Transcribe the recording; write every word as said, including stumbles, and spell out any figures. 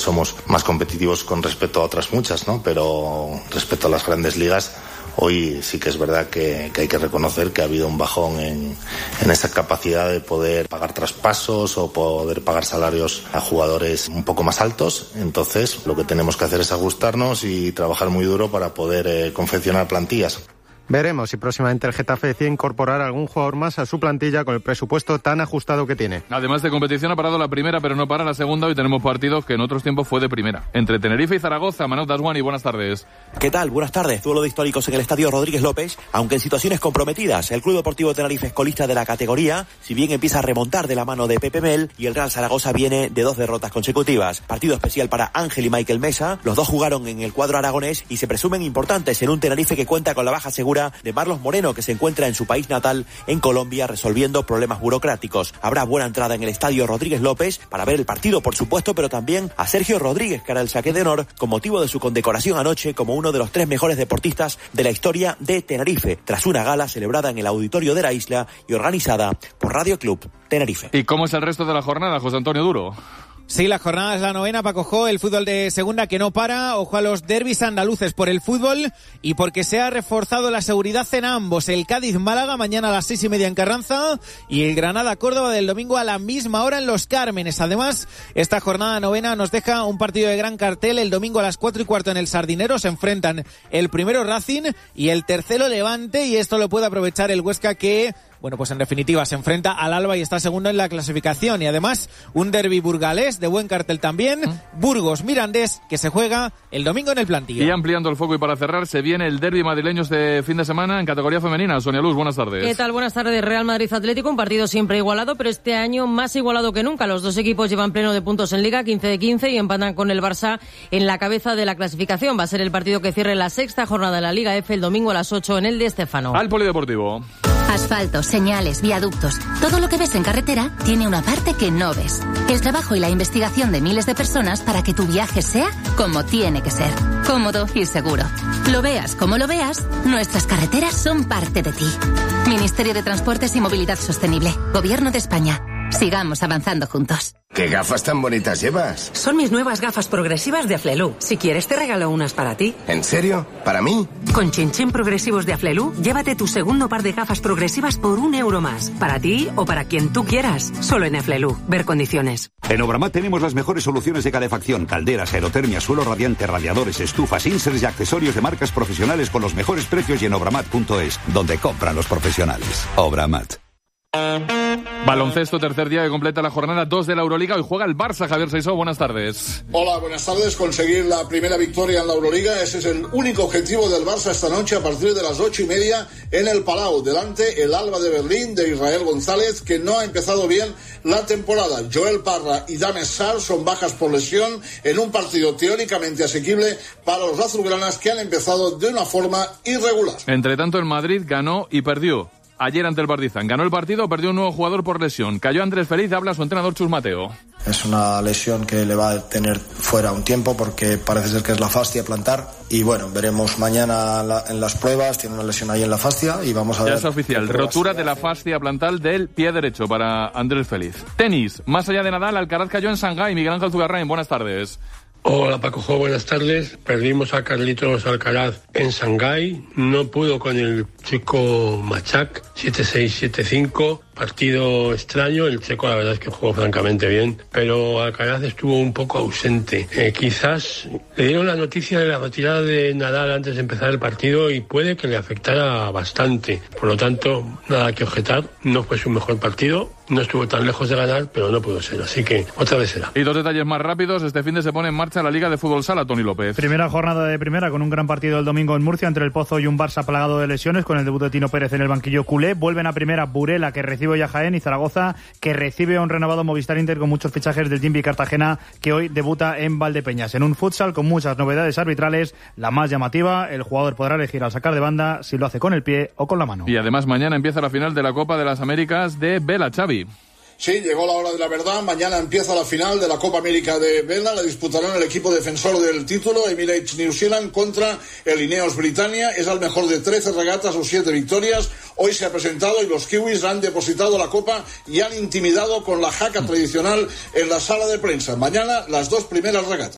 somos más competitivos con respecto a otras muchas, ¿no? Pero respecto a las grandes ligas, hoy sí que es verdad que, que hay que reconocer que ha habido un bajón en, en esa capacidad de poder pagar traspasos o poder pagar salarios a jugadores un poco más altos. Entonces, lo que tenemos que hacer es ajustarnos y trabajar muy duro para poder eh, confeccionar plantillas. Veremos si próximamente el Getafe decide incorporar algún jugador más a su plantilla con el presupuesto tan ajustado que tiene. Además de competición, ha parado la primera, pero no para la segunda. Hoy tenemos partidos que en otros tiempos fue de primera. Entre Tenerife y Zaragoza. Manolo Dasguani, buenas tardes. ¿Qué tal? Buenas tardes. Duelo de históricos en el Estadio Rodríguez López, aunque en situaciones comprometidas. El Club Deportivo Tenerife es colista de la categoría, si bien empieza a remontar de la mano de Pepe Mel, y el Real Zaragoza viene de dos derrotas consecutivas. Partido especial para Ángel y Michael Mesa. Los dos jugaron en el cuadro aragonés y se presumen importantes en un Tenerife que cuenta con la baja segura de Marlos Moreno, que se encuentra en su país natal, en Colombia, resolviendo problemas burocráticos. Habrá buena entrada en el Estadio Rodríguez López para ver el partido, por supuesto, pero también a Sergio Rodríguez, que hará el saque de honor con motivo de su condecoración anoche como uno de los tres mejores deportistas de la historia de Tenerife, tras una gala celebrada en el auditorio de la isla y organizada por Radio Club Tenerife. ¿Y cómo es el resto de la jornada, José Antonio Duro? Sí, la jornada es la novena, Paco Jo, el fútbol de segunda que no para. Ojo a los derbis andaluces por el fútbol y porque se ha reforzado la seguridad en ambos. El Cádiz-Málaga mañana a las seis y media en Carranza y el Granada-Córdoba del domingo a la misma hora en Los Cármenes. Además, esta jornada novena nos deja un partido de gran cartel. El domingo a las cuatro y cuarto en el Sardinero se enfrentan el primero Racing y el tercero Levante, y esto lo puede aprovechar el Huesca, que... bueno, pues en definitiva se enfrenta al Alba y está segundo en la clasificación. Y además un derbi burgalés de buen cartel también, ¿Mm? Burgos-Mirandés, que se juega el domingo en el Plantío. Y ampliando el foco y para cerrar, se viene el derbi madrileño este fin de semana en categoría femenina. Sonia Luz, buenas tardes. ¿Qué tal? Buenas tardes. Real Madrid Atlético, un partido siempre igualado, pero este año más igualado que nunca. Los dos equipos llevan pleno de puntos en Liga, quince de quince, y empatan con el Barça en la cabeza de la clasificación. Va a ser el partido que cierre la sexta jornada de la Liga F el domingo a las ocho en el de Estéfano. Al Polideportivo. Asfalto, señales, viaductos. Todo lo que ves en carretera tiene una parte que no ves. El trabajo y la investigación de miles de personas para que tu viaje sea como tiene que ser. Cómodo y seguro. Lo veas como lo veas, nuestras carreteras son parte de ti. Ministerio de Transportes y Movilidad Sostenible. Gobierno de España. Sigamos avanzando juntos. ¿Qué gafas tan bonitas llevas? Son mis nuevas gafas progresivas de Aflelu. Si quieres te regalo unas para ti. ¿En serio? ¿Para mí? Con chinchín progresivos de Aflelu, llévate tu segundo par de gafas progresivas por un euro más. Para ti o para quien tú quieras. Solo en Aflelu. Ver condiciones. En Obramat tenemos las mejores soluciones de calefacción, calderas, aerotermia, suelo radiante, radiadores, estufas, inserts y accesorios de marcas profesionales con los mejores precios, y en obramat punto es, donde compran los profesionales. Obramat. Baloncesto, tercer día que completa la jornada dos de la Euroliga. Hoy juega el Barça. Javier Seisó, buenas tardes. Hola, buenas tardes. Conseguir la primera victoria en la Euroliga, ese es el único objetivo del Barça esta noche a partir de las ocho y media en el Palau. Delante el Alba de Berlín de Israel González, que no ha empezado bien la temporada. Joel Parra y Dame Sarr son bajas por lesión en un partido teóricamente asequible para los azulgranas, que han empezado de una forma irregular. Entre tanto, el Madrid ganó y perdió ayer ante el Partizan. Ganó el partido, perdió un nuevo jugador por lesión. Cayó Andrés Feliz, habla su entrenador Chus Mateo. Es una lesión que le va a tener fuera un tiempo, porque parece ser que es la fascia plantar. Y bueno, veremos mañana la, en las pruebas. Tiene una lesión ahí en la fascia y vamos a ya ver. Ya es oficial, rotura de la fascia plantar del pie derecho para Andrés Feliz. Tenis, más allá de Nadal, Alcaraz cayó en Shanghái. Miguel Ángel Zugarrain, buenas tardes. Hola Paco Jo, buenas tardes. Perdimos a Carlitos Alcaraz en Shanghái. No pudo con el chico Machak, siete seis, siete cinco. Partido extraño, el checo la verdad es que jugó francamente bien, pero Alcaraz estuvo un poco ausente. Eh, quizás le dieron la noticia de la retirada de Nadal antes de empezar el partido y puede que le afectara bastante. Por lo tanto, nada que objetar, no fue su mejor partido, no estuvo tan lejos de ganar, pero no pudo ser, así que otra vez será. Y dos detalles más rápidos, este fin de se pone en marcha la Liga de Fútbol Sala, Toni López. Primera jornada de primera con un gran partido el domingo en Murcia entre el Pozo y un Barça plagado de lesiones, con el debut de Tino Pérez en el banquillo culé. Vuelven a primera Burela, que recibe hoy a Jaén, y Zaragoza, que recibe a un renovado Movistar Inter con muchos fichajes del Jimby Cartagena, que hoy debuta en Valdepeñas. En un futsal con muchas novedades arbitrales, la más llamativa, el jugador podrá elegir al sacar de banda si lo hace con el pie o con la mano. Y además mañana empieza la final de la Copa de las Américas de Vela, Xavi. Sí, llegó la hora de la verdad. Mañana empieza la final de la Copa América de Vela. La disputarán el equipo defensor del título, Emirates New Zealand, contra el Ineos Britannia. Es el mejor de trece regatas o siete victorias. Hoy se ha presentado y los kiwis han depositado la copa y han intimidado con la jaca tradicional en la sala de prensa. Mañana las dos primeras regatas.